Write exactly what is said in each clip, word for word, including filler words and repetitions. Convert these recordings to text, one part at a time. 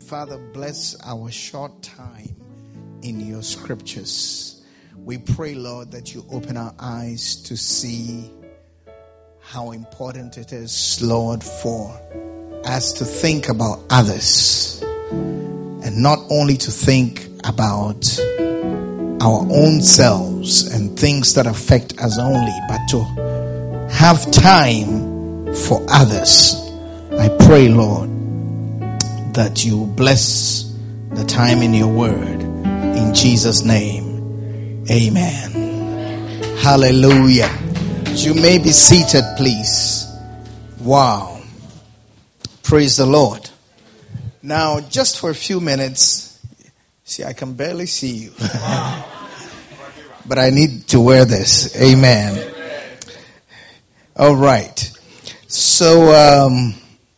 Father, bless our short time in your scriptures. We pray, Lord, that you open our eyes to see how important it is, Lord, for us to think about others and not only to think about our own selves and things that affect us only, but to have time for others. I pray, Lord, that you bless the time in your word. In Jesus' name, amen. Hallelujah. You may be seated, please. Wow. Praise the Lord. Now, just for a few minutes, see, I can barely see you. But I need to wear this. Amen. All right. So, um,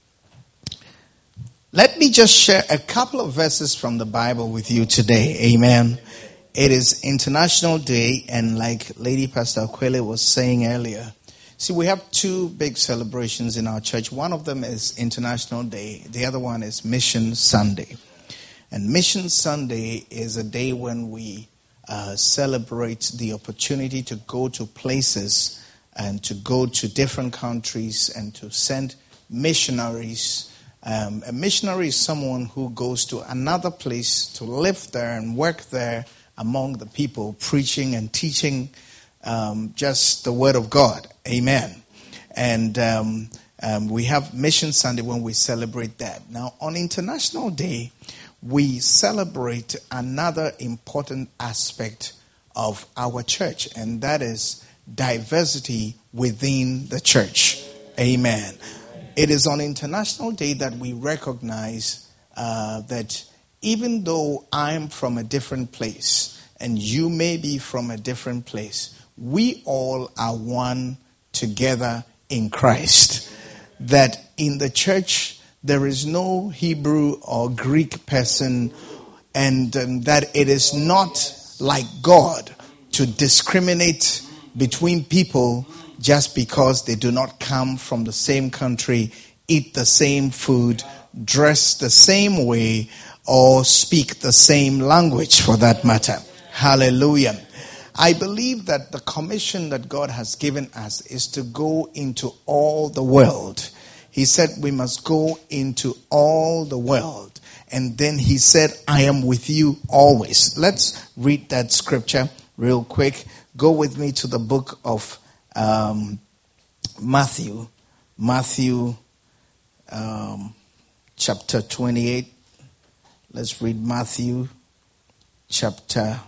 let me just share a couple of verses from the Bible with you today. Amen. It is International Day, and like Lady Pastor Aquile was saying earlier, see, we have two big celebrations in our church. One of them is International Day. The other one is Mission Sunday. And Mission Sunday is a day when we uh, celebrate the opportunity to go to places and to go to different countries and to send missionaries. Um, a missionary is someone who goes to another place to live there and work there among the people, preaching and teaching um, just the word of God. Amen. And um, um, we have Mission Sunday when we celebrate that. Now, on International Day, we celebrate another important aspect of our church, and that is diversity within the church. Amen. It is on International Day that we recognize uh, that even though I'm from a different place and you may be from a different place, we all are one together in Christ. That in the church there is no Hebrew or Greek person, and um, that it is not like God to discriminate between people just because they do not come from the same country, eat the same food, dress the same way, or speak the same language for that matter. Hallelujah. I believe that the commission that God has given us is to go into all the world. He said we must go into all the world. And then he said, I am with you always. Let's read that scripture real quick. Go with me to the book of um, Matthew. Matthew um, chapter twenty-eight. Let's read Matthew chapter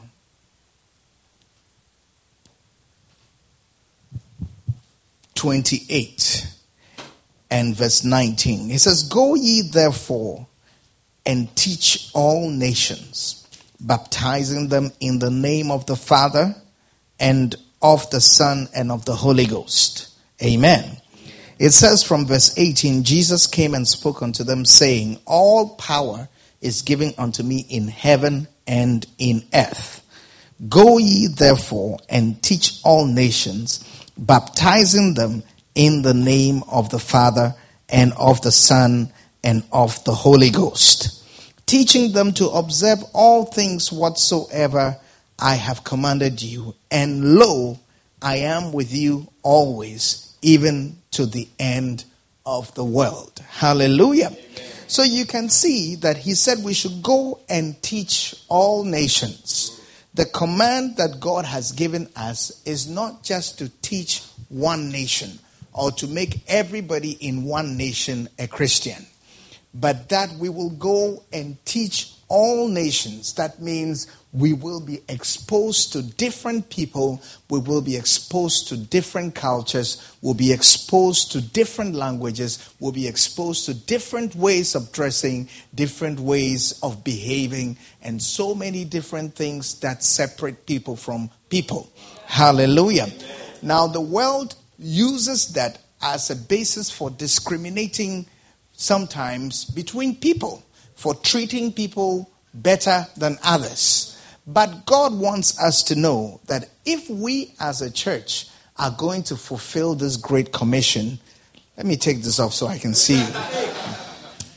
twenty-eight and verse nineteen. It says, Go ye therefore and teach all nations, baptizing them in the name of the Father and of the Son and of the Holy Ghost. Amen. It says from verse eighteen, Jesus came and spoke unto them, saying, All power is given unto me in heaven and in earth. Go ye therefore and teach all nations, baptizing them in the name of the Father and of the Son and of the Holy Ghost, teaching them to observe all things whatsoever I have commanded you. And lo, I am with you always, even to the end of the world. Hallelujah. Amen. So you can see that he said we should go and teach all nations. The command that God has given us is not just to teach one nation or to make everybody in one nation a Christian, but that we will go and teach all nations. That means we will be exposed to different people. We will be exposed to different cultures. We'll be exposed to different languages. We'll be exposed to different ways of dressing, different ways of behaving, and so many different things that separate people from people. Hallelujah. Now, the world uses that as a basis for discriminating sometimes between people, for treating people better than others. But God wants us to know that if we as a church are going to fulfill this great commission, let me take this off so I can see you.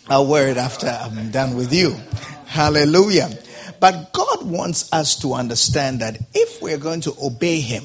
I'll wear it after I'm done with you. Hallelujah. But God wants us to understand that if we're going to obey Him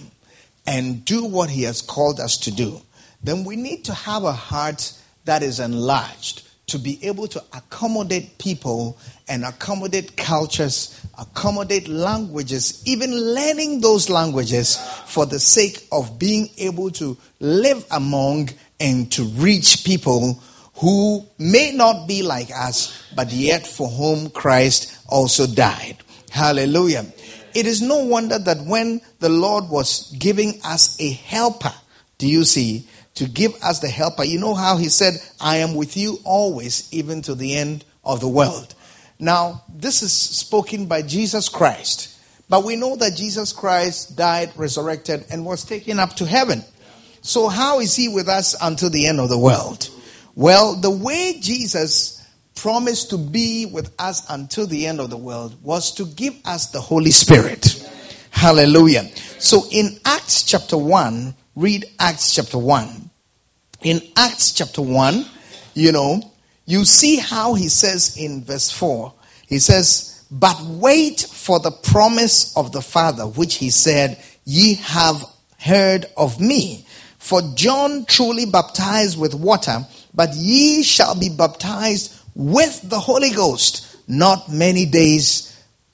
and do what He has called us to do, then we need to have a heart that is enlarged to be able to accommodate people and accommodate cultures, accommodate languages, even learning those languages for the sake of being able to live among and to reach people who may not be like us, but yet for whom Christ also died. Hallelujah. It is no wonder that when the Lord was giving us a helper, do you see, to give us the helper, you know how He said, I am with you always, even to the end of the world. Now, this is spoken by Jesus Christ. But we know that Jesus Christ died, resurrected, and was taken up to heaven. So how is He with us until the end of the world? Well, the way Jesus promised to be with us until the end of the world was to give us the Holy Spirit. Hallelujah. So in Acts chapter one, read Acts chapter one. In Acts chapter one, you know, you see how he says in verse four, he says, but wait for the promise of the Father, which he said, ye have heard of me. For John truly baptized with water, but ye shall be baptized with the Holy Ghost not many days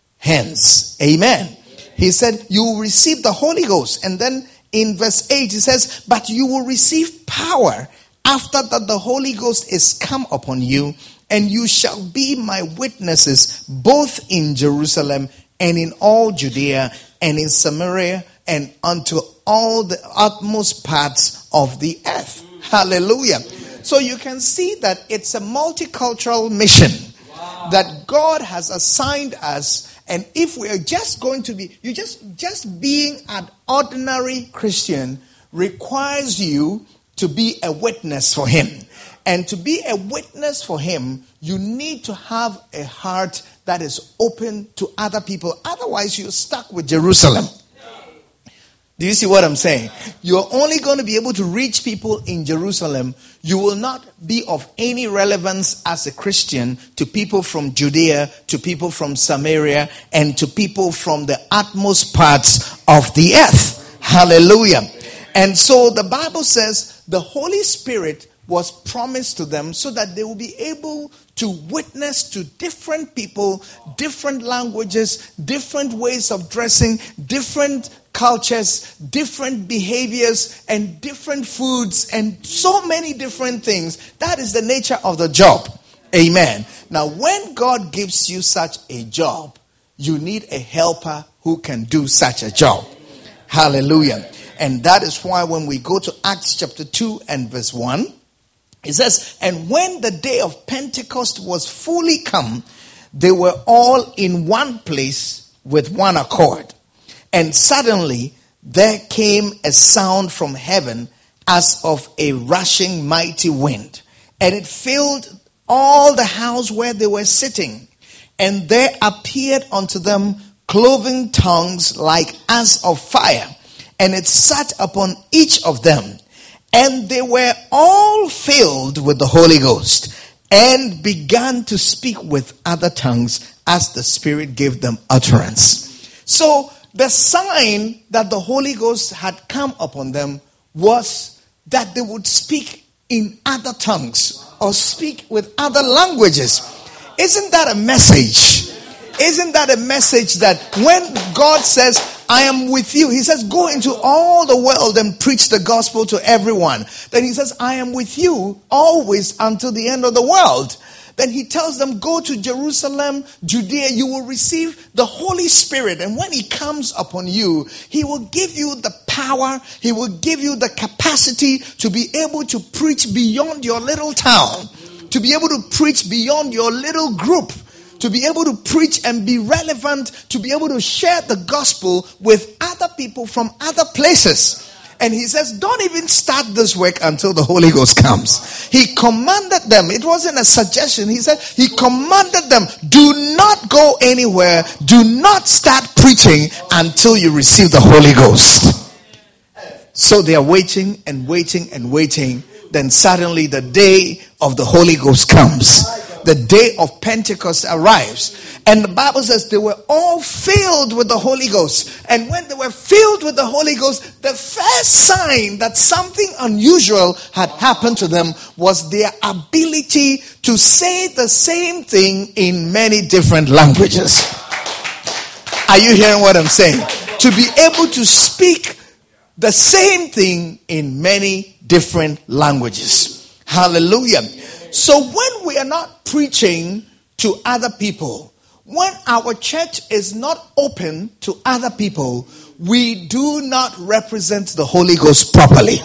hence. Amen. He said, you will receive the Holy Ghost. And then in verse eight, he says, but you will receive power after that the Holy Ghost is come upon you, and you shall be my witnesses both in Jerusalem and in all Judea and in Samaria and unto all the utmost parts of the earth. Hallelujah. So you can see that it's a multicultural mission that God has assigned us. And if we are just going to be, you just, just being an ordinary Christian requires you to be a witness for Him. And to be a witness for Him, you need to have a heart that is open to other people. Otherwise, you're stuck with Jerusalem. Do you see what I'm saying? You're only going to be able to reach people in Jerusalem. You will not be of any relevance as a Christian to people from Judea, to people from Samaria, and to people from the utmost parts of the earth. Hallelujah. And so the Bible says the Holy Spirit was promised to them so that they will be able to witness to different people, different languages, different ways of dressing, different cultures, different behaviors, and different foods, and so many different things. That is the nature of the job. Amen. Now, when God gives you such a job, you need a helper who can do such a job. Hallelujah. And that is why when we go to Acts chapter two and verse one, it says, and when the day of Pentecost was fully come, they were all in one place with one accord. And suddenly there came a sound from heaven as of a rushing mighty wind. And it filled all the house where they were sitting. And there appeared unto them cloven tongues like as of fire. And it sat upon each of them. And they were all filled with the Holy Ghost and began to speak with other tongues as the Spirit gave them utterance. So the sign that the Holy Ghost had come upon them was that they would speak in other tongues or speak with other languages. Isn't that a message? Isn't that a message that when God says, I am with you, He says, go into all the world and preach the gospel to everyone. Then He says, I am with you always until the end of the world. Then He tells them, go to Jerusalem, Judea, you will receive the Holy Spirit. And when He comes upon you, He will give you the power, He will give you the capacity to be able to preach beyond your little town, to be able to preach beyond your little group, to be able to preach and be relevant, to be able to share the gospel with other people from other places. And He says, don't even start this work until the Holy Ghost comes. He commanded them. It wasn't a suggestion. He said, He commanded them, do not go anywhere. Do not start preaching until you receive the Holy Ghost. So they are waiting and waiting and waiting. Then suddenly the day of the Holy Ghost comes. the day of Pentecost arrives. And the Bible says they were all filled with the Holy Ghost. And when they were filled with the Holy Ghost, the first sign that something unusual had happened to them was their ability to say the same thing in many different languages. Are you hearing what I'm saying? To be able to speak the same thing in many different languages. Hallelujah. So when we are not preaching to other people, when our church is not open to other people, we do not represent the Holy Ghost properly.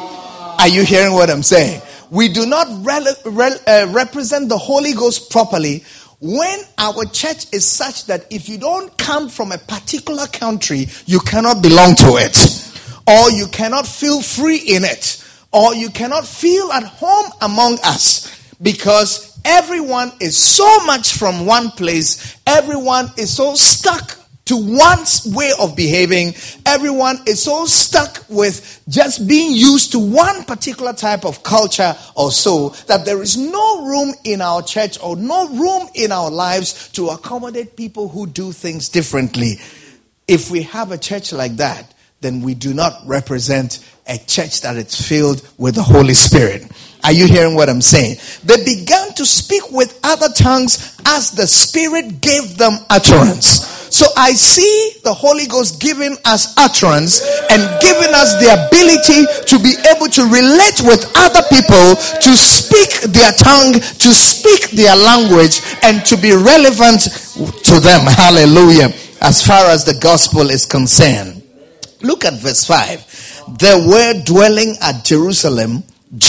Are you hearing what I'm saying? We do not re- re- uh, represent the Holy Ghost properly when our church is such that if you don't come from a particular country, you cannot belong to it. Or you cannot feel free in it. Or you cannot feel at home among us. Because everyone is so much from one place. Everyone is so stuck to one way of behaving. Everyone is so stuck with just being used to one particular type of culture or so, that there is no room in our church or no room in our lives to accommodate people who do things differently. If we have a church like that, then we do not represent a church that is filled with the Holy Spirit. Are you hearing what I'm saying? They began to speak with other tongues as the Spirit gave them utterance. So I see the Holy Ghost giving us utterance and giving us the ability to be able to relate with other people, to speak their tongue, to speak their language, and to be relevant to them. Hallelujah. As far as the gospel is concerned. Look at verse five. There were dwelling at Jerusalem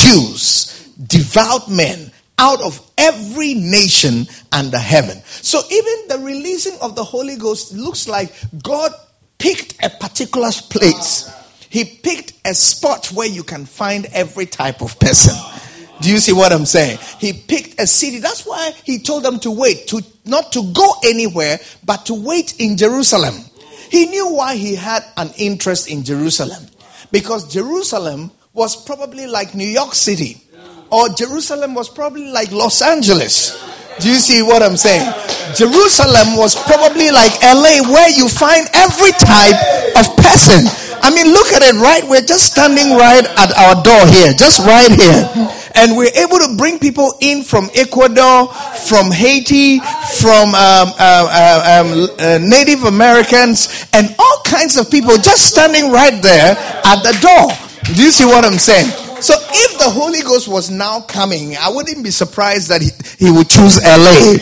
Jews, devout men, out of every nation under heaven. So even the releasing of the Holy Ghost looks like God picked a particular place. He picked a spot where you can find every type of person. Do you see what I'm saying? He picked a city. That's why he told them to wait, to not to go anywhere, but to wait in Jerusalem. He knew why he had an interest in Jerusalem. Because Jerusalem was probably like New York City. Or Jerusalem was probably like Los Angeles. Do you see what I'm saying? Jerusalem was probably like L A, where you find every type of person. I mean, look at it, right? We're just standing right at our door here. Just right here. And we're able to bring people in from Ecuador, from Haiti, from um, uh, uh, um, uh, Native Americans, and all kinds of people just standing right there at the door. Do you see what I'm saying? So if the Holy Ghost was now coming, I wouldn't be surprised that he, he would choose L A.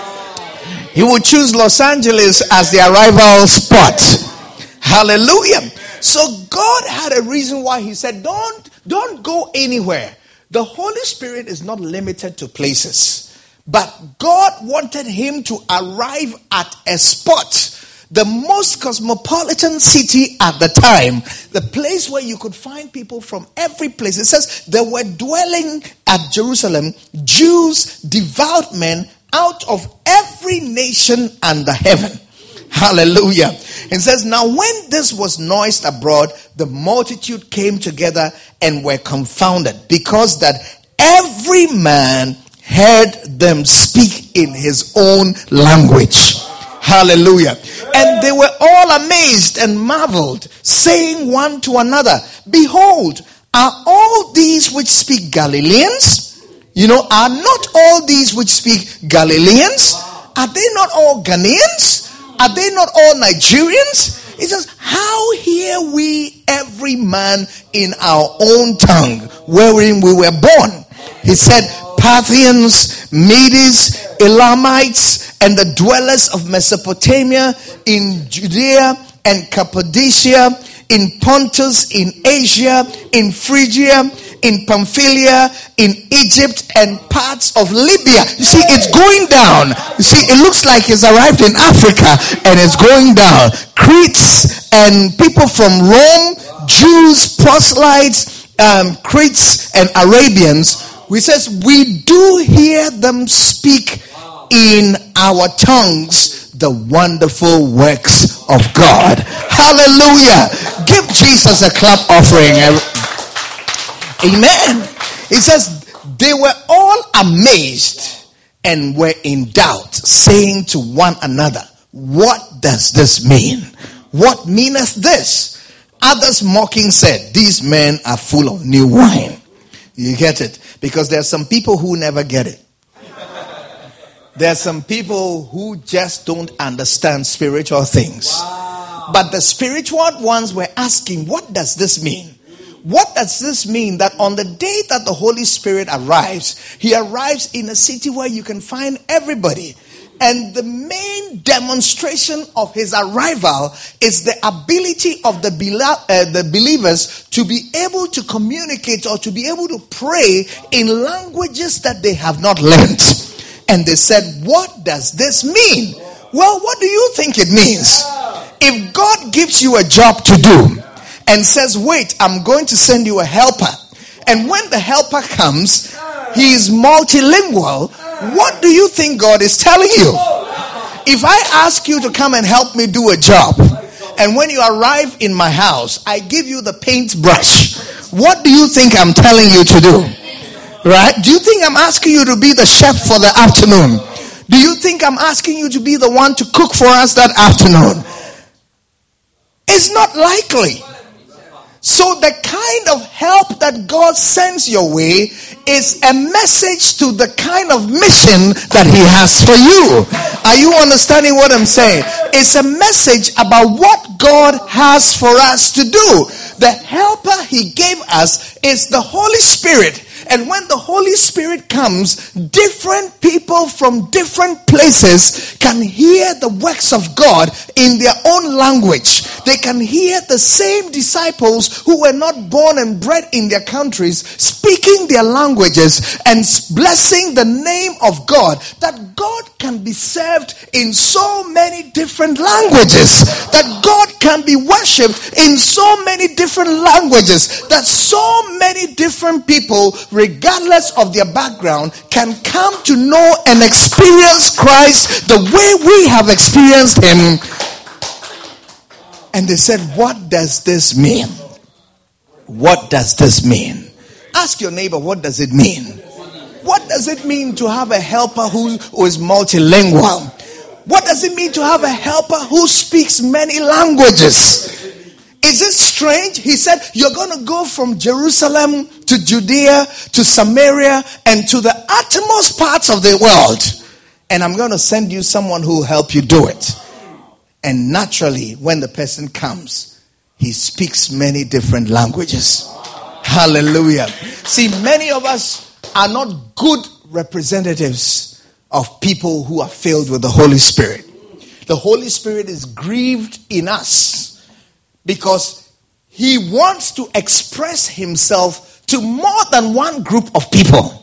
He would choose Los Angeles as the arrival spot. Hallelujah. So God had a reason why he said, don't, don't go anywhere. The Holy Spirit is not limited to places. But God wanted him to arrive at a spot, the most cosmopolitan city at the time, the place where you could find people from every place. It says there were dwelling at Jerusalem Jews, devout men, out of every nation under heaven. Hallelujah. It says, now when this was noised abroad, the multitude came together and were confounded, because that every man heard them speak in his own language. Hallelujah. And they were all amazed and marveled, saying one to another, behold, are all these which speak Galileans? You know, are not all these which speak Galileans? Are they not all Ghanaians? Are they not all Nigerians? It says, how hear we every man in our own tongue wherein we were born? He said, Parthians, Medes, Elamites, and the dwellers of Mesopotamia, in Judea and Cappadocia, in Pontus, in Asia, in Phrygia, in Pamphylia, in Egypt, and parts of Libya. You see, it's going down. You see, it looks like it's arrived in Africa and it's going down. Cretes and people from Rome, Jews, proselytes, um, Cretes and Arabians. We says we do hear them speak in our tongues the wonderful works of God. Hallelujah. Give Jesus a clap offering. Amen. It says they were all amazed and were in doubt, saying to one another, what does this mean? What meaneth this? Others mocking said, these men are full of new wine. You get it? Because there are some people who never get it. There are some people who just don't understand spiritual things. Wow. But the spiritual ones were asking, what does this mean? What does this mean that on the day that the Holy Spirit arrives, he arrives in a city where you can find everybody. And the main demonstration of his arrival is the ability of the, bela- uh, the believers to be able to communicate or to be able to pray in languages that they have not learned. And they said, what does this mean? Well, what do you think it means? If God gives you a job to do and says, wait, I'm going to send you a helper. And when the helper comes, he is multilingual. What do you think God is telling you? If I ask you to come and help me do a job, and when you arrive in my house, I give you the paintbrush, what do you think I'm telling you to do? Right? Do you think I'm asking you to be the chef for the afternoon? Do you think I'm asking you to be the one to cook for us that afternoon? It's not likely. So the kind of help that God sends your way is a message to the kind of mission that he has for you. Are you understanding what I'm saying? It's a message about what God has for us to do. The helper he gave us is the Holy Spirit. And when the Holy Spirit comes, different people from different places can hear the works of God in their own language. They can hear the same disciples who were not born and bred in their countries speaking their languages and blessing the name of God. That God can be served in so many different languages. That God can be worshipped in so many different languages. That so many different people, regardless of their background, can come to know and experience Christ the way we have experienced him. And they said, what does this mean? What does this mean? Ask your neighbor, what does it mean? What does it mean to have a helper who, who is multilingual? What does it mean to have a helper who speaks many languages? Is it strange? He said, you're going to go from Jerusalem to Judea to Samaria and to the uttermost parts of the world. And I'm going to send you someone who will help you do it. And naturally, when the person comes, he speaks many different languages. Hallelujah. See, many of us are not good representatives of people who are filled with the Holy Spirit. The Holy Spirit is grieved in us because he wants to express himself to more than one group of people.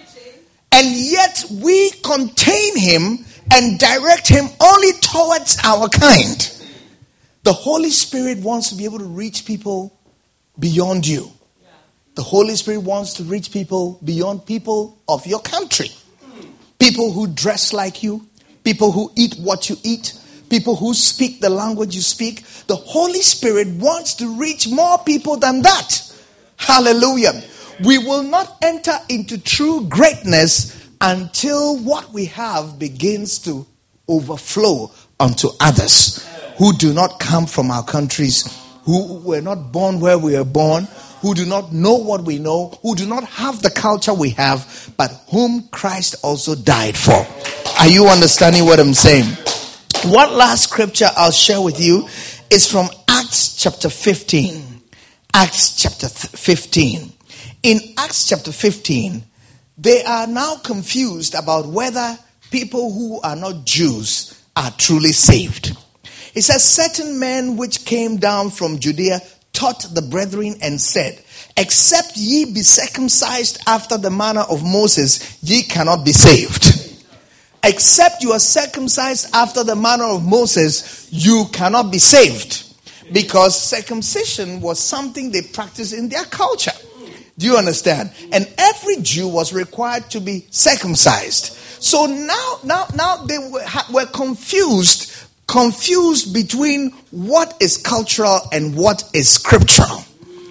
And yet we contain him and direct him only towards our kind. The Holy Spirit wants to be able to reach people beyond you. The Holy Spirit wants to reach people beyond people of your country. People who dress like you. People who eat what you eat. People who speak the language you speak. The Holy Spirit wants to reach more people than that. Hallelujah. We will not enter into true greatness until what we have begins to overflow onto others who do not come from our countries, who were not born where we were born, who do not know what we know, who do not have the culture we have, but whom Christ also died for. Are you understanding what I'm saying? One last scripture I'll share with you is from Acts chapter fifteen. Acts chapter fifteen. In Acts chapter fifteen, they are now confused about whether people who are not Jews are truly saved. It says, certain men which came down from Judea taught the brethren and said, except ye be circumcised after the manner of Moses, ye cannot be saved. Except you are circumcised after the manner of Moses, you cannot be saved. Because circumcision was something they practiced in their culture. Do you understand? And every Jew was required to be circumcised. So now, now, now they were, were confused, confused between what is cultural and what is scriptural.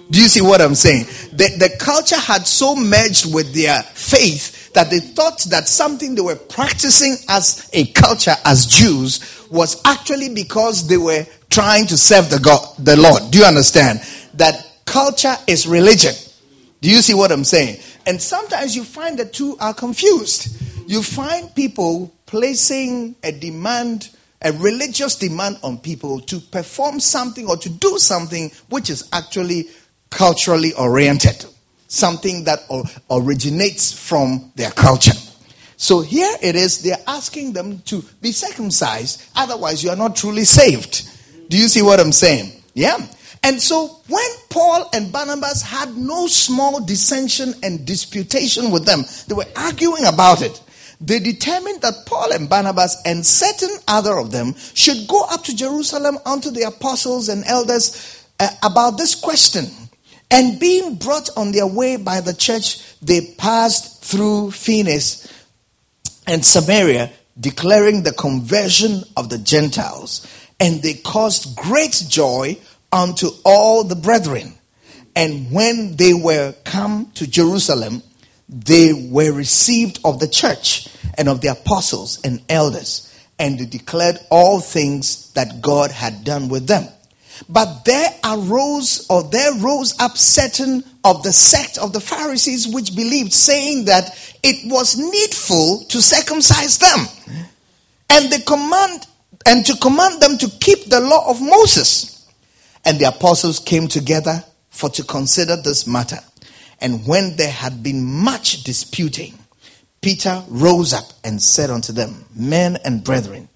Do you see what I'm saying? The, the culture had so merged with their faith that they thought that something they were practicing as a culture, as Jews, was actually because they were trying to serve the God, the Lord. Do you understand? That culture is religion. Do you see what I'm saying? And sometimes you find the two are confused. You find people placing a demand, a religious demand on people to perform something or to do something which is actually culturally oriented. Something that originates from their culture. So here it is, they're asking them to be circumcised, otherwise you are not truly saved. Do you see what I'm saying? Yeah. And so when Paul and Barnabas had no small dissension and disputation with them, they were arguing about it. They determined that Paul and Barnabas and certain other of them should go up to Jerusalem unto the apostles and elders uh, about this question. And being brought on their way by the church, they passed through Phoenix and Samaria, declaring the conversion of the Gentiles. And they caused great joy unto all the brethren. And when they were come to Jerusalem, they were received of the church and of the apostles and elders. And they declared all things that God had done with them. But there arose, or there rose up certain of the sect of the Pharisees which believed, saying that it was needful to circumcise them, and they command and to command them to keep the law of Moses. And the apostles came together for to consider this matter. And when there had been much disputing, Peter rose up and said unto them, Men and brethren,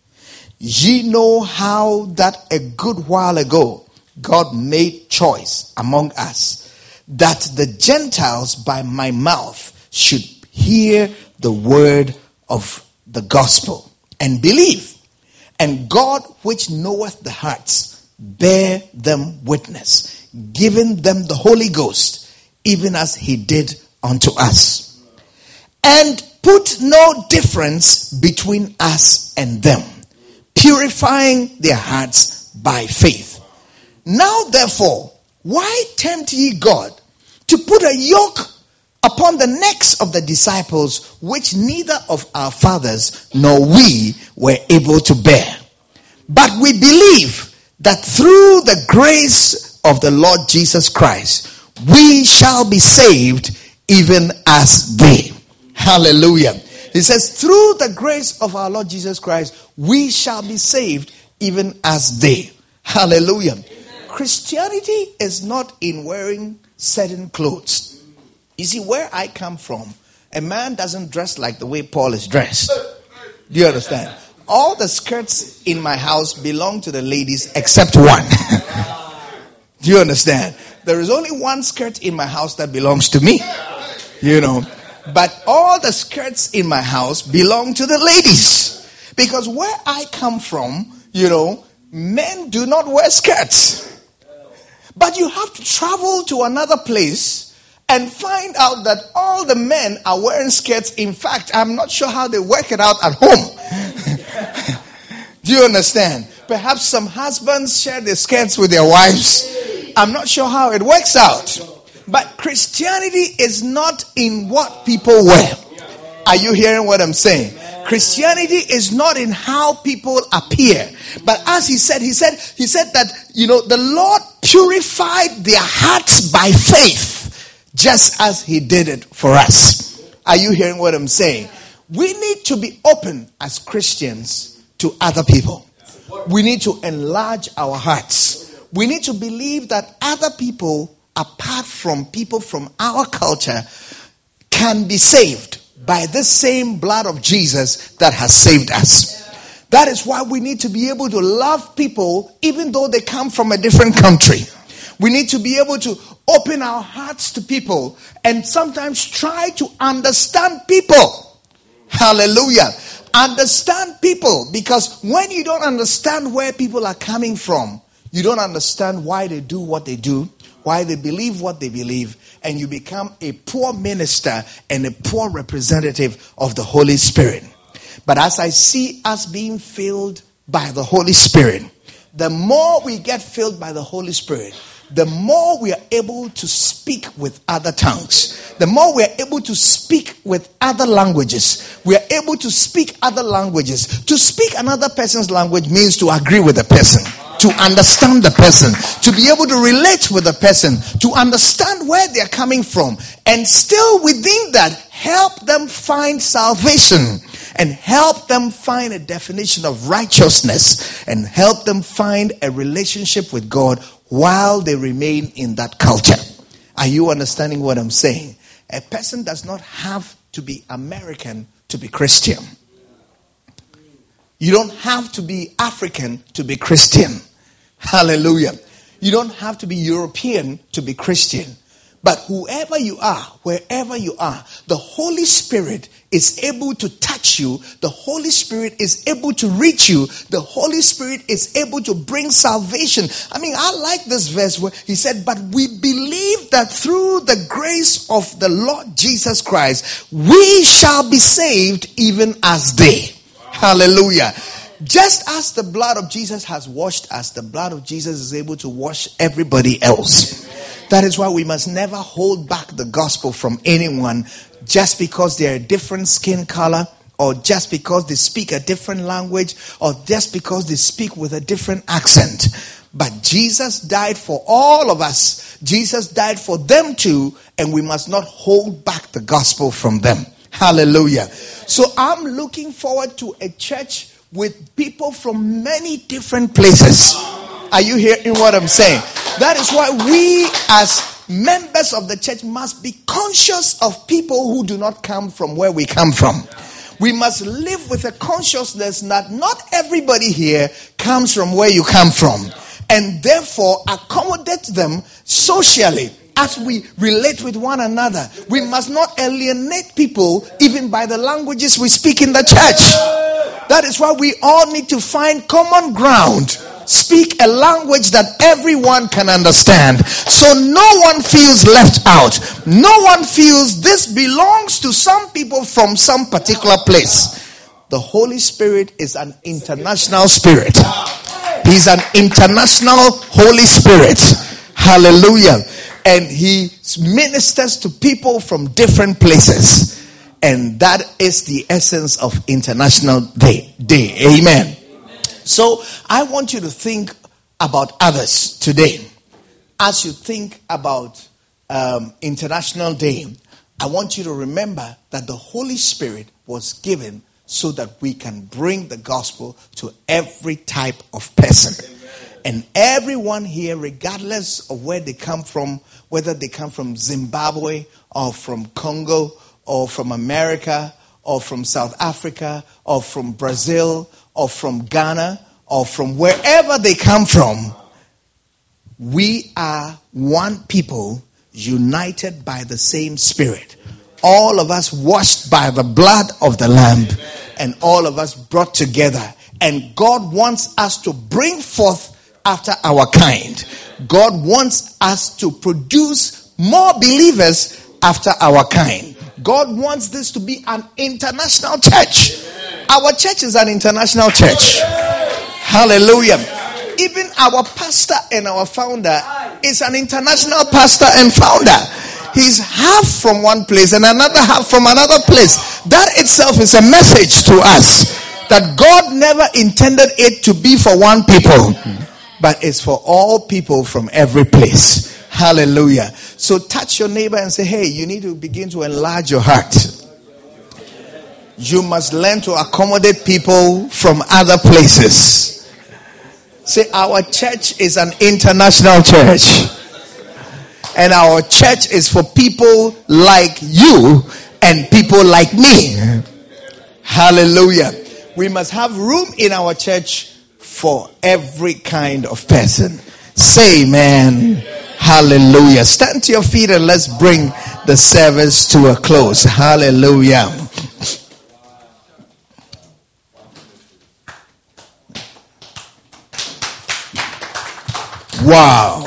ye know how that a good while ago God made choice among us, that the Gentiles by my mouth should hear the word of the gospel and believe. And God, which knoweth the hearts, bear them witness, giving them the Holy Ghost, even as he did unto us. And put no difference between us and them, purifying their hearts by faith. Now therefore, why tempt ye God to put a yoke upon the necks of the disciples, which neither of our fathers nor we were able to bear? But we believe that through the grace of the Lord Jesus Christ, we shall be saved even as they. Hallelujah. He says, through the grace of our Lord Jesus Christ, we shall be saved even as they. Hallelujah. Amen. Christianity is not in wearing certain clothes. You see, where I come from, a man doesn't dress like the way Paul is dressed. Do you understand? All the skirts in my house belong to the ladies except one. Do you understand? There is only one skirt in my house that belongs to me. You know. But all the skirts in my house belong to the ladies. Because where I come from, you know, men do not wear skirts. But you have to travel to another place and find out that all the men are wearing skirts. In fact, I'm not sure how they work it out at home. Do you understand? Perhaps some husbands share their skirts with their wives. I'm not sure how it works out. But Christianity is not in what people wear. Are you hearing what I'm saying? Christianity is not in how people appear. But as he said, he said, he said that, you know, the Lord purified their hearts by faith, just as he did it for us. Are you hearing what I'm saying? We need to be open as Christians to other people. We need to enlarge our hearts. We need to believe that other people, apart from people from our culture, can be saved by this same blood of Jesus that has saved us. That is why we need to be able to love people even though they come from a different country. We need to be able to open our hearts to people and sometimes try to understand people. Hallelujah. Understand people, because when you don't understand where people are coming from, you don't understand why they do what they do, why they believe what they believe, and you become a poor minister and a poor representative of the Holy Spirit. But as I see us being filled by the Holy Spirit, the more we get filled by the Holy Spirit, the more we are able to speak with other tongues, the more we are able to speak with other languages. We are able to speak other languages. To speak another person's language means to agree with the person, to understand the person, to be able to relate with the person, to understand where they are coming from, and still within that, help them find salvation, and help them find a definition of righteousness, and help them find a relationship with God while they remain in that culture. Are you understanding what I'm saying? A person does not have to be American to be Christian. You don't have to be African to be Christian. Hallelujah. You don't have to be European to be Christian. But whoever you are, wherever you are, the Holy Spirit is able to touch you. The Holy Spirit is able to reach you. The Holy Spirit is able to bring salvation. I mean, I like this verse where he said, but we believe that through the grace of the Lord Jesus Christ, we shall be saved even as they. Hallelujah. Just as the blood of Jesus has washed us, the blood of Jesus is able to wash everybody else. That is why we must never hold back the gospel from anyone just because they're a different skin color, or just because they speak a different language, or just because they speak with a different accent. But Jesus died for all of us. Jesus died for them too, and we must not hold back the gospel from them. Hallelujah. So I'm looking forward to a church with people from many different places. Are you hearing what I'm saying? That is why we as members of the church must be conscious of people who do not come from where we come from. We must live with a consciousness that not everybody here comes from where you come from. And therefore accommodate them socially as we relate with one another. We must not alienate people even by the languages we speak in the church. That is why we all need to find common ground. Speak a language that everyone can understand. So no one feels left out. No one feels this belongs to some people from some particular place. The Holy Spirit is an international spirit. He's an international Holy Spirit. Hallelujah. And he ministers to people from different places. And that is the essence of International Day. Day. Amen. So I want you to think about others today. As you think about um, International Day, I want you to remember that the Holy Spirit was given so that we can bring the gospel to every type of person. And everyone here, regardless of where they come from, whether they come from Zimbabwe or from Congo or from America or from South Africa or from Brazil or from Ghana or from wherever they come from, we are one people united by the same Spirit. All of us washed by the blood of the Lamb, and all of us brought together. And God wants us to bring forth after our kind. God wants us to produce more believers after our kind. God wants this to be an international church. Our church is an international church. Hallelujah. Even our pastor and our founder is an international pastor and founder. He's half from one place and another half from another place. That itself is a message to us that God never intended it to be for one people, but it's for all people from every place. Hallelujah. So touch your neighbor and say, hey, you need to begin to enlarge your heart. You must learn to accommodate people from other places. Say, our church is an international church. And our church is for people like you and people like me. Hallelujah. We must have room in our church for every kind of person. Say amen. Hallelujah. Stand to your feet and let's bring the service to a close. Hallelujah. Wow.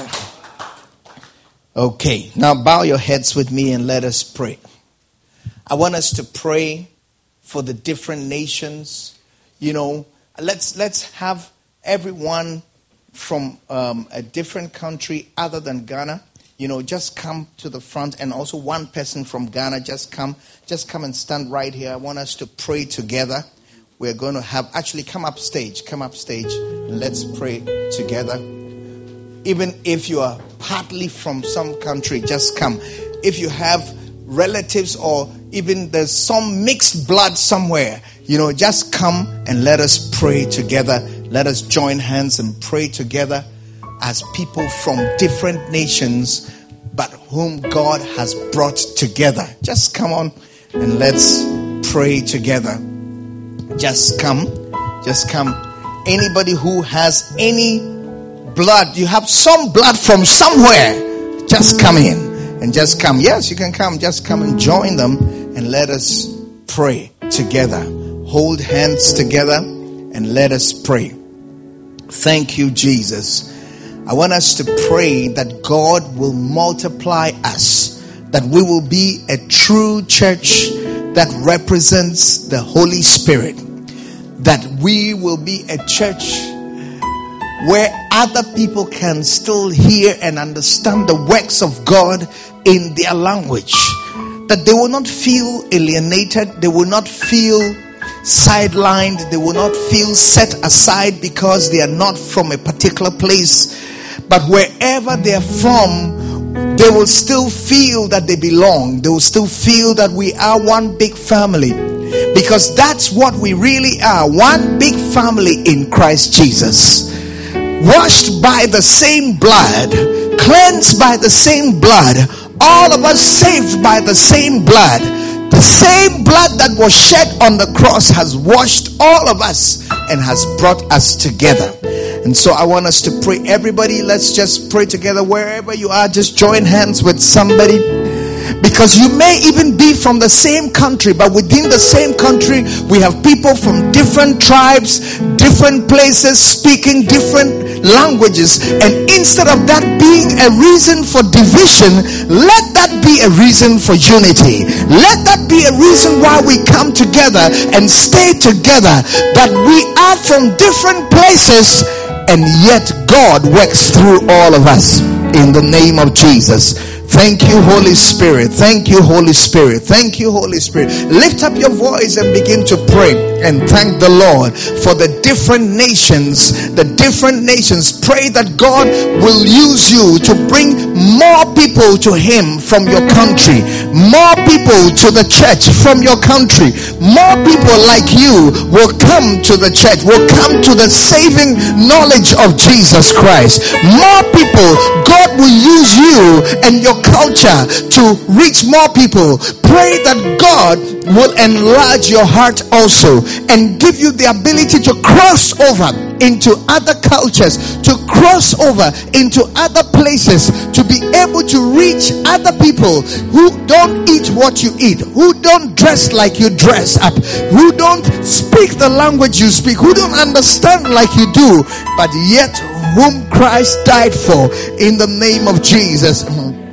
Okay, now bow your heads with me and let us pray. I want us to pray for the different nations. You know, let's let's have everyone from um, a different country other than Ghana, you know, just come to the front. And also one person from Ghana, just come, just come and stand right here. I want us to pray together. We're going to have, actually come up stage, come up stage, and let's pray together. Even if you are partly from some country, just come. If you have relatives or even there's some mixed blood somewhere, you know, just come and let us pray together. Let us join hands and pray together as people from different nations, but whom God has brought together. Just come on and let's pray together. Just come. Just come. Anybody who has any blood, you have some blood from somewhere, just come in. And just come. Yes, you can come. Just come and join them and let us pray together. Hold hands together and let us pray. Thank you, Jesus. I want us to pray that God will multiply us, that we will be a true church that represents the Holy Spirit, that we will be a church where other people can still hear and understand the works of God in their language. That they will not feel alienated. They will not feel sidelined. They will not feel set aside because they are not from a particular place. But wherever they are from, they will still feel that they belong. They will still feel that we are one big family. Because that's what we really are. One big family in Christ Jesus. Washed by the same blood, cleansed by the same blood, all of us saved by the same blood. The same blood that was shed on the cross has washed all of us and has brought us together. And so I want us to pray. Everybody, let's just pray together. Wherever you are, just join hands with somebody. Because you may even be from the same country, but within the same country, we have people from different tribes, different places, speaking different languages. And instead of that being a reason for division, let that be a reason for unity. Let that be a reason why we come together and stay together. That we are from different places, and yet God works through all of us. In the name of Jesus. Thank you, Holy Spirit. Thank you, Holy Spirit. Thank you, Holy Spirit. Lift up your voice and begin to pray and thank the Lord for the different nations. The different nations. Pray that God will use you to bring more people to Him from your country. More people to the church from your country. More people like you will come to the church, will come to the saving knowledge of Jesus Christ. More people, God will use you and your culture to reach more people. Pray that God will enlarge your heart also and give you the ability to cross over into other cultures, to cross over into other places, to be able to reach other people who don't eat what you eat, who don't dress like you dress up, who don't speak the language you speak, who don't understand like you do, but yet whom Christ died for. In the name of Jesus.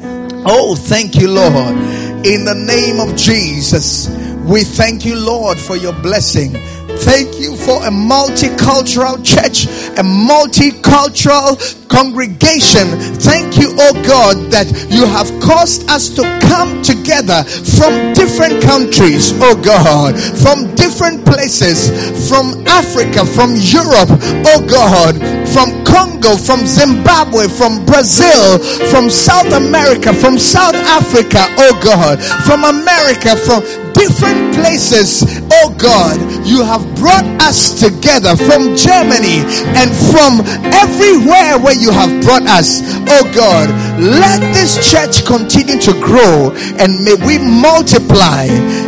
Oh, thank you, Lord. In the name of Jesus, we thank you, Lord, for your blessing. Thank you for a multicultural church, a multicultural congregation. Thank you, oh God, that you have caused us to come together from different countries, oh God, from different places, from Africa, from Europe, oh God, from Congo, from Zimbabwe, from Brazil, from South America, from South Africa, oh God, from America, from different places, oh God. You have brought us together from Germany and from everywhere where you have brought us, oh God. Let this church continue to grow and may we multiply.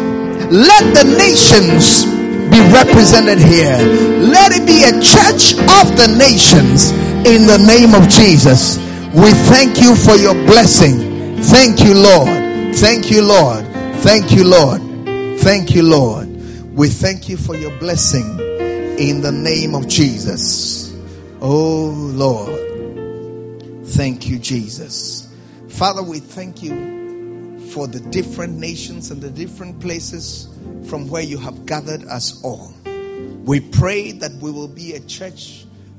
Let the nations be represented here. Let it be a church of the nations in the name of Jesus. We thank you for your blessing. Thank you, Lord. Thank you, Lord. Thank you, Lord. Thank you, Lord. We thank you for your blessing in the name of Jesus. Oh, Lord. Thank you, Jesus. Father, we thank you for the different nations and the different places from where you have gathered us all. We pray that we will be a church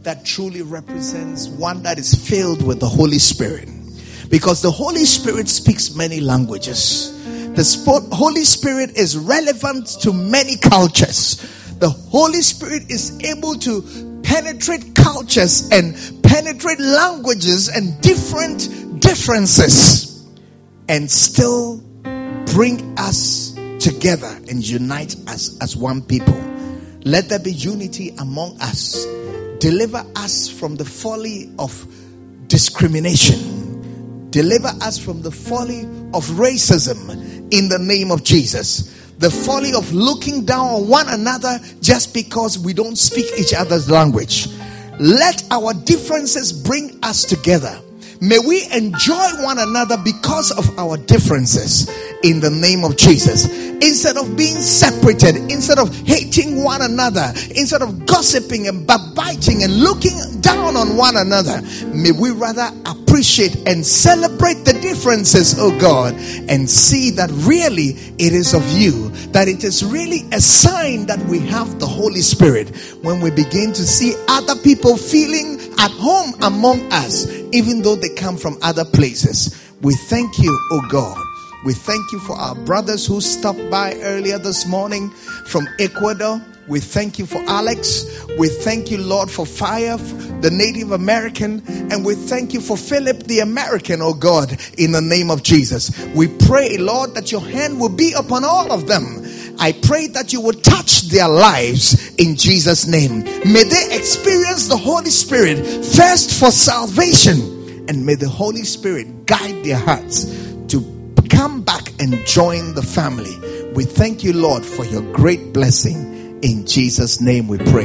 that truly represents one that is filled with the Holy Spirit. Because the Holy Spirit speaks many languages. The Holy Spirit is relevant to many cultures. The Holy Spirit is able to penetrate cultures and penetrate languages and different differences and still bring us together and unite us as one people. Let there be unity among us. Deliver us from the folly of discrimination. Deliver us from the folly of racism in the name of Jesus. The folly of looking down on one another just because we don't speak each other's language. Let our differences bring us together. May we enjoy one another because of our differences in the name of Jesus. Instead of being separated, instead of hating one another, instead of gossiping and backbiting and looking down on one another, may we rather appreciate and celebrate the differences, oh God, and see that really it is of you, that it is really a sign that we have the Holy Spirit when we begin to see other people feeling at home among us, even though they come from other places. We thank you, oh God. We thank you for our brothers who stopped by earlier this morning from Ecuador. We thank you for Alex. We thank you, Lord, for Fire, the Native American. And we thank you for Philip, the American, oh God, in the name of Jesus. We pray, Lord, that your hand will be upon all of them. I pray that you will touch their lives in Jesus' name. May they experience the Holy Spirit first for salvation. And may the Holy Spirit guide their hearts to come back and join the family. We thank you, Lord, for your great blessing. In Jesus' name we pray.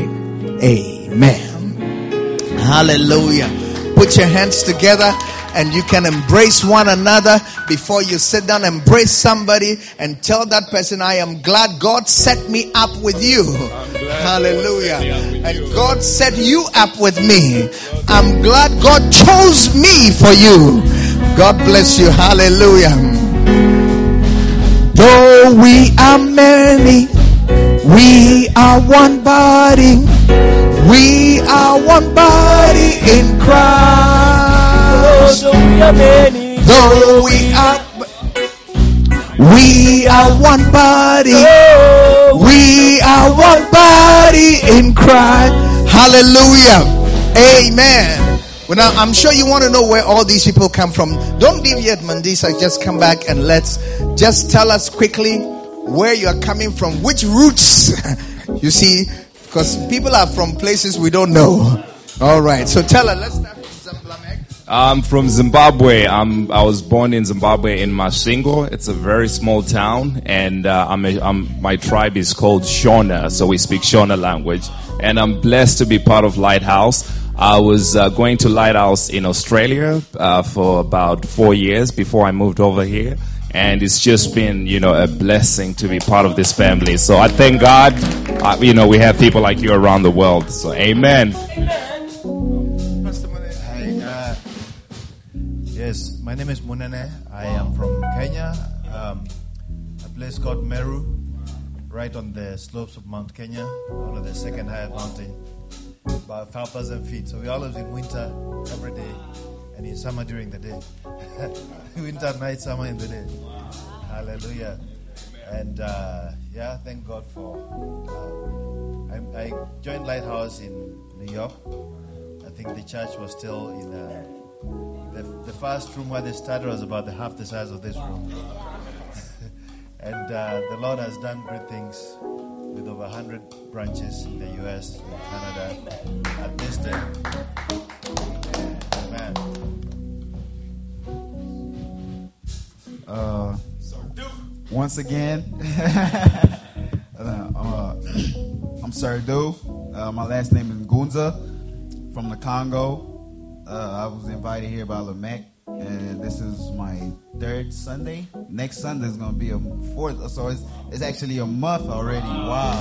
Amen. Hallelujah. Put your hands together and you can embrace one another. Before you sit down, embrace somebody and tell that person, I am glad God set me up with you. Hallelujah. And God set you up with me. I'm glad God chose me for you. God bless you. Hallelujah. Though we are many, we are one body. We are one body in Christ. Though we are many, though we are, we are one body. We are one body in Christ. Hallelujah. Amen. Well, now, I'm sure you want to know where all these people come from. Don't leave yet, Mandisa. Just come back and let's just tell us quickly where you are coming from. Which roots? You see, because people are from places we don't know. All right. So tell us. Let's start with Zamblamek. I'm from Zimbabwe. I'm, I was born in Zimbabwe in Masvingo. It's a very small town. And uh, I'm a, I'm, my tribe is called Shona. So we speak Shona language. And I'm blessed to be part of Lighthouse. I was uh, going to Lighthouse in Australia uh, for about four years before I moved over here. And it's just been, you know, a blessing to be part of this family. So I thank God, uh, you know, we have people like you around the world. So amen. Hi, uh, yes, my name is Munene. I am from Kenya, um, a place called Meru, right on the slopes of Mount Kenya, one of the second highest mountain. About five thousand feet. So we all live in winter every day and in summer during the day. Winter night, summer in the day. Hallelujah. And uh, yeah, thank God for. Uh, I, I joined Lighthouse in New York. I think the church was still in uh, the, the first room where they started was about the half the size of this room. And uh, the Lord has done great things with over one hundred branches in the U S, in Canada, at this time. Amen. Uh, once again, uh, uh, I'm Sardo. Uh, my last name is Ngunza from the Congo. Uh, I was invited here by Lamech, and this is my third Sunday. Next Sunday is going to be a fourth, so it's, it's actually a month already. Wow.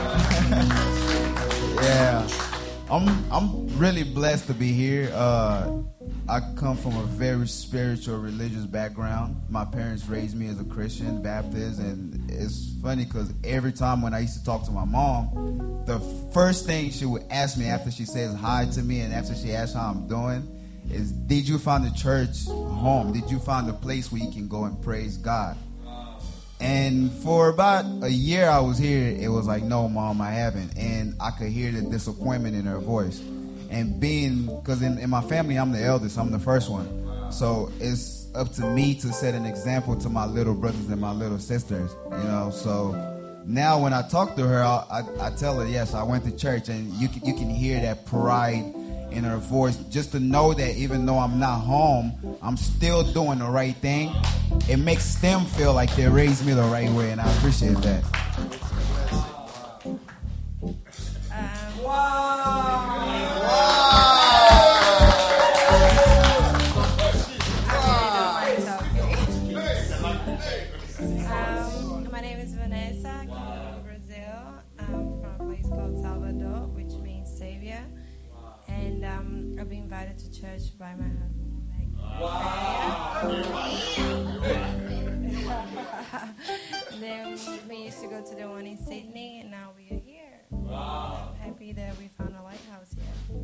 Yeah. I'm I'm really blessed to be here. Uh, I come from a very spiritual, religious background. My parents raised me as a Christian, Baptist, and it's funny because every time when I used to talk to my mom, the first thing she would ask me after she says hi to me and after she asks how I'm doing is, did you find a church home? Did you find a place where you can go and praise God? And for about a year I was here, it was like, no, Mom, I haven't. And I could hear the disappointment in her voice. And being, because in, in my family, I'm the eldest, I'm the first one. So it's up to me to set an example to my little brothers and my little sisters, you know. So now when I talk to her, I, I, I tell her, yes, I went to church. And you can, you can hear that pride in her voice, just to know that even though I'm not home, I'm still doing the right thing. It makes them feel like they raised me the right way, and I appreciate that. Um, Wow! um, my name is Vanessa. I come from Brazil. I'm from a place called Salvador, which means Savior. And um, I've been invited to church by my husband. Then we used to go to the one in Sydney, and now we are here. Wow. I'm happy that we found a lighthouse here.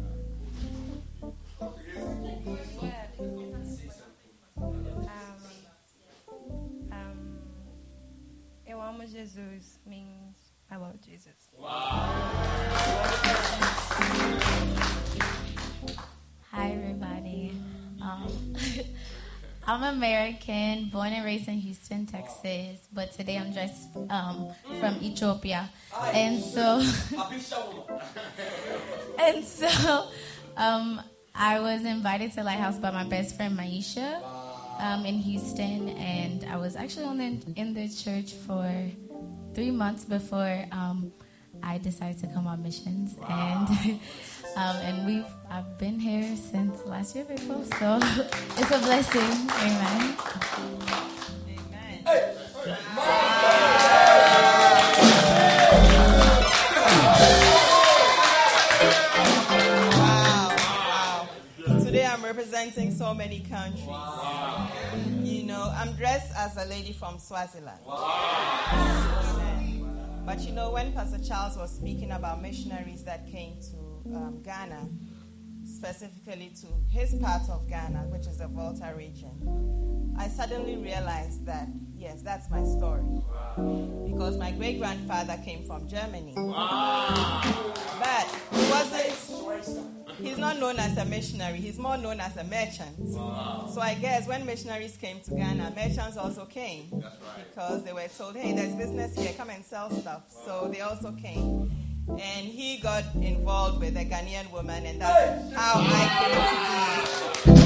Um, um, Eu amo Jesus means I love Jesus. Hi, everybody. Um, I'm American, born and raised in Houston, Texas, but today I'm dressed um, from Ethiopia. And so, and so um, I was invited to Lighthouse by my best friend Maisha um, in Houston, and I was actually on the, in the church for three months before um, I decided to come on missions. And Um, and we've I've been here since last year, April, so it's a blessing. Amen. Amen. Wow, wow. Today I'm representing so many countries. Wow. You know, I'm dressed as a lady from Swaziland. Wow. But you know, when Pastor Charles was speaking about missionaries that came to Um, Ghana, specifically to his part of Ghana, which is the Volta region, I suddenly realized that, yes, that's my story. Wow. Because my great-grandfather came from Germany. Wow. But he wasn't, he's not known as a missionary, he's more known as a merchant. Wow. So I guess when missionaries came to Ghana, merchants also came. That's right. Because they were told, hey, there's business here, come and sell stuff. So they also came. And he got involved with a Ghanaian woman, and that's how I came to be.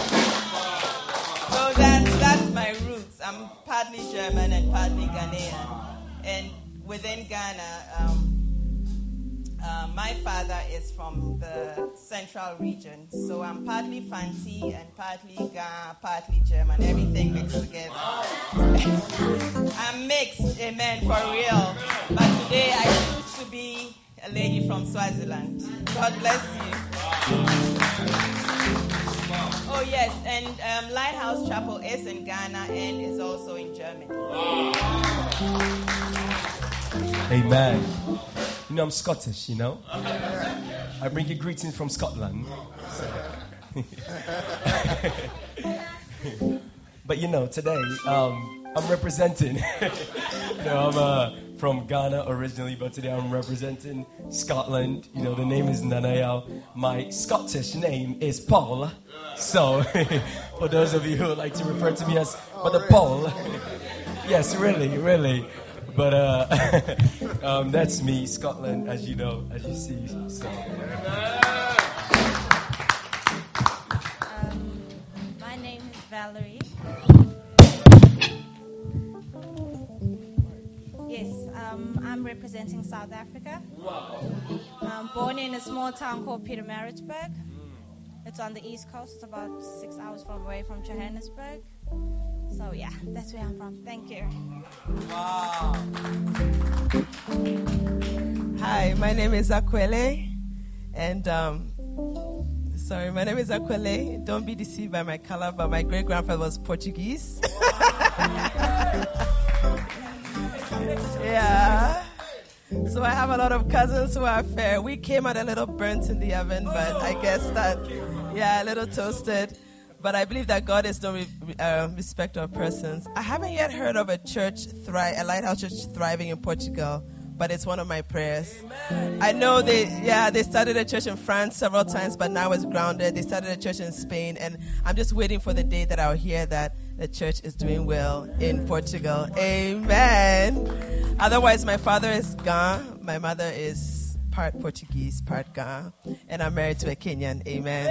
So that's, that's my roots. I'm partly German and partly Ghanaian. And within Ghana, um, uh, my father is from the central region. So I'm partly Fanti and partly Ghana, partly German, everything mixed together. I'm mixed, amen, for real. But today I choose to be a lady from Swaziland. God bless you. Oh yes, and um, Lighthouse Chapel is in Ghana and is also in Germany. Amen. You know, I'm Scottish, you know. I bring you greetings from Scotland. But you know, today um, I'm representing. you know, I'm uh, from Ghana originally, but today I'm representing Scotland. You know, the name is Nanayao. My Scottish name is Paul. So, for those of you who would like to refer to me as Brother Paul, yes, really, really. But uh, um, that's me, Scotland, as you know, as you see. So. Um, my name is Valerie. Yes, um, I'm representing South Africa. I'm born in a small town called Pietermaritzburg. It's on the east coast. It's about six hours from away from Johannesburg. So yeah, that's where I'm from. Thank you. Wow. Hi, my name is Aquile, and um, sorry, my name is Aquile. Don't be deceived by my color, but my great grandfather was Portuguese. Yeah. So I have a lot of cousins who are fair. We came out a little burnt in the oven, but I guess that, yeah, a little toasted. But I believe that God is no re- uh, respect of persons. I haven't yet heard of a church, thri- a lighthouse church thriving in Portugal, but it's one of my prayers. I know they, yeah, they started a church in France several times, but now it's grounded. They started a church in Spain, and I'm just waiting for the day that I'll hear that the church is doing well in Portugal. Amen. Otherwise, my father is Ga, my mother is part Portuguese, part Ga, and I'm married to a Kenyan. Amen.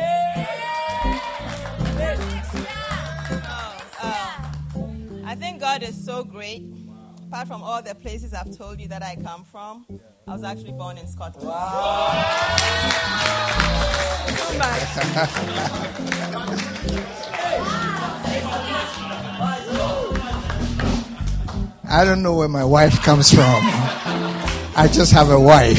Oh, oh. I think God is so great. Apart from all the places I've told you that I come from, I was actually born in Scotland. Wow. Too I don't know where my wife comes from. I just have a wife.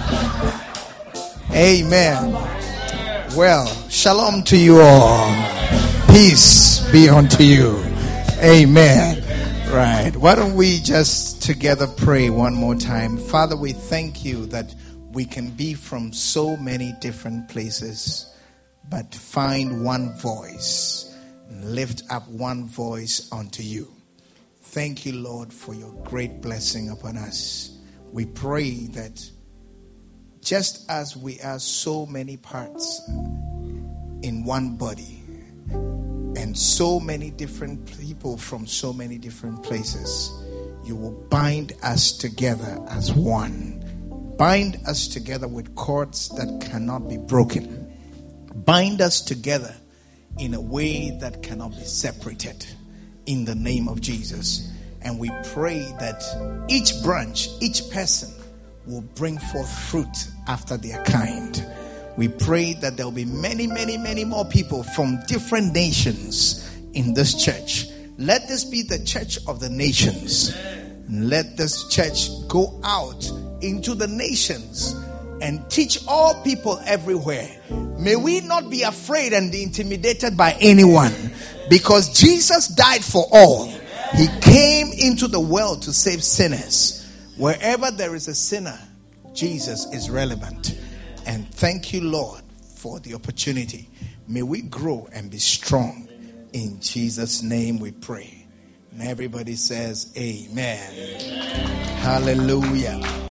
Amen. Well, shalom to you all. Peace be unto you. Amen. Right. Why don't we just together pray one more time? Father, we thank you that we can be from so many different places, but find one voice and lift up one voice unto you. Thank you, Lord, for your great blessing upon us. We pray that just as we are so many parts in one body, and so many different people from so many different places, you will bind us together as one. Bind us together with cords that cannot be broken. Bind us together in a way that cannot be separated, in the name of Jesus. And we pray that each branch, each person will bring forth fruit after their kind. We pray that there will be many, many, many more people from different nations in this church. Let this be the church of the nations. Let this church go out into the nations and teach all people everywhere. May we not be afraid and be intimidated by anyone, because Jesus died for all. He came into the world to save sinners. Wherever there is a sinner, Jesus is relevant. And thank you, Lord, for the opportunity. May we grow and be strong. In Jesus' name we pray. And everybody says amen. Amen. Hallelujah.